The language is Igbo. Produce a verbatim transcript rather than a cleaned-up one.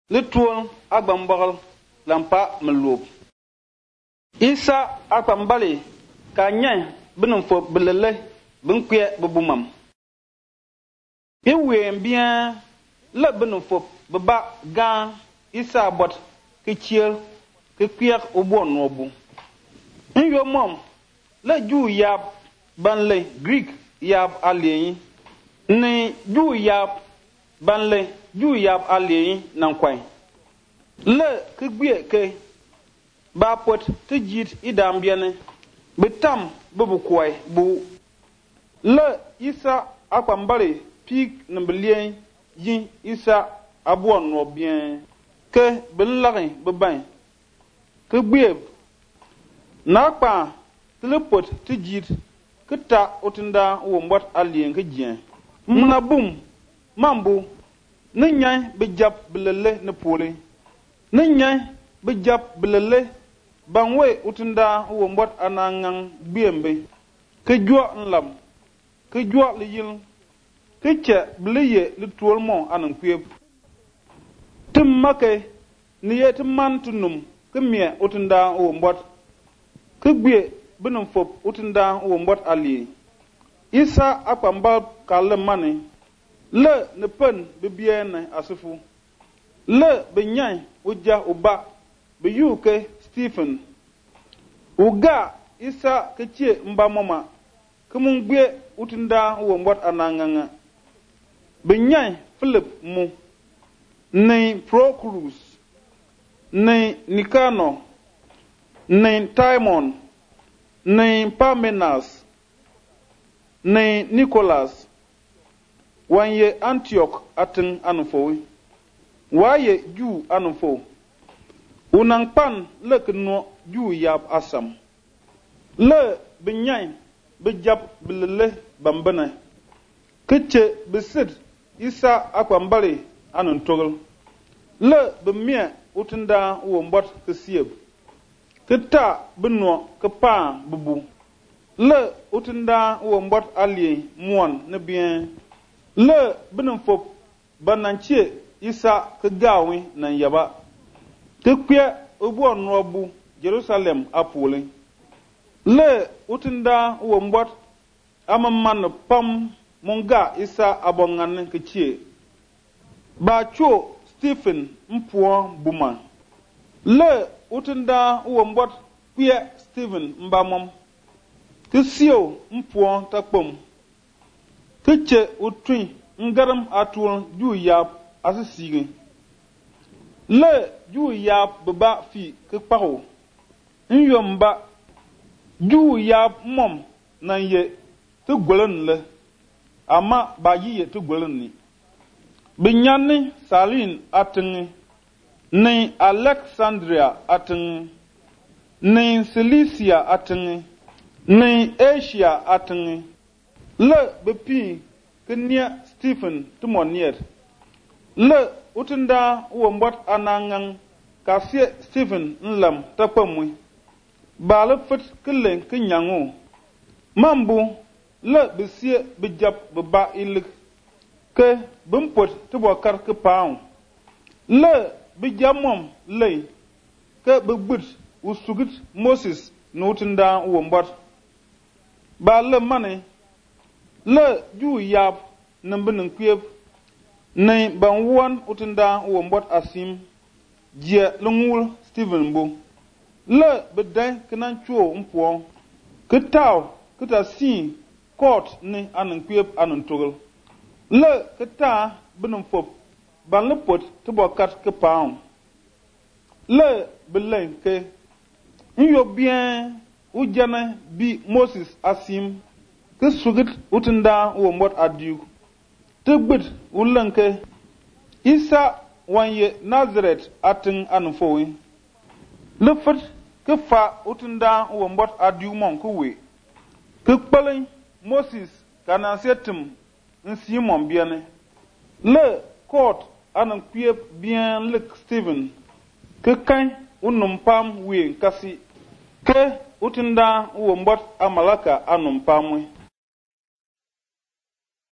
le tuon agbambagal lampa melub isa akambali ka nyai binum fo belele bin kwe bubumam iwe bien le binum fo baba ga isa bot ke chiel ke kwe obon nobu nyo mom le ju yab banle greek yab alien ni ju yab banle ju yab alien nan kwai le ke gbe ke ba pot te jit idam biene betam bubu kwai bu le isa akwambare pig nambelien yin isa abon no bien ke belare beban ke gbe na pa le pot te jit ke ta otinda wo mbot alien ke jien muna bum mambu ne nyai be jap belele ne pole ne nyai be jap belele bangwe utinda wo mbot anangang biembe ke jwa nlam ke jwa le yil ke che bleye le tuolmo anan kweb tum make ni yet man tunum ke mie utinda wo mbot ke gbe binum fop utinda wo mbot ali isa akpamba kale mane le ne pen be biene asufu le be nyai uja uba be yuke Stephen uga isa keche mba mama kumungbe utinda wo mbot ananganga benyai Philip mu ne Procrus ne Nikano ne Timon ne Parmenas ne Nicholas wanye Antioch atin anufo waye ju anufo unang pan le kno ju yab asam le benyai bejab belele bambana keche besid isa akwambare anun togol le bemie utinda wo mbot kesieb keta benno kepa bubu le utinda wo mbot alie muon ne bien le benum fop bananche isa kegawi nan yaba te kwe obo nobu Jerusalem apole le utinda wo mbot amman pam monga isa abongan ke chie ba cho Stephen mpuo buma le utinda wo mbot kwe Stephen mbamom ke sio mpuo takpom ke che utwi ngaram atul ju yab asisigi le ju yab baba fi ke paho nyomba ju yab mom nan ye te golen le ama ba yi ye te golen ni binyanni salin atin ni Alexandria atin ni Cilicia atin ni Asia atin le bepi kenya Stephen tumonier le utinda wo mbot anangang kasie Stephen nlam tapamwi ba le fit kelen kenyango mambu le besie bejap beba ilik ke bumpot tubo kar ke paun le bejamom le ke begbut usugit Moses nutinda wo mbot ba le mane le ju yab nambenen kweb ne ban won utinda wo mbot asim je lungul Stephen bo le bedai kenan chuo mpuo ketaw keta si court ne anan kweb anan togol le keta benum fop ban le pot to bokat ke paum le belen ke nyo bien ujana bi Moses asim ke sugit utinda wo mbot adiu te gbit ulanke isa wanye Nazareth atin anfowi le fat ke fa utinda wo mbot adiu mon ko we ke kpalen Moses kana setum nsi mon biene le court anan kwiep bien le Stephen ke kan unum pam we kasi ke utinda wo mbot amalaka anum pamwe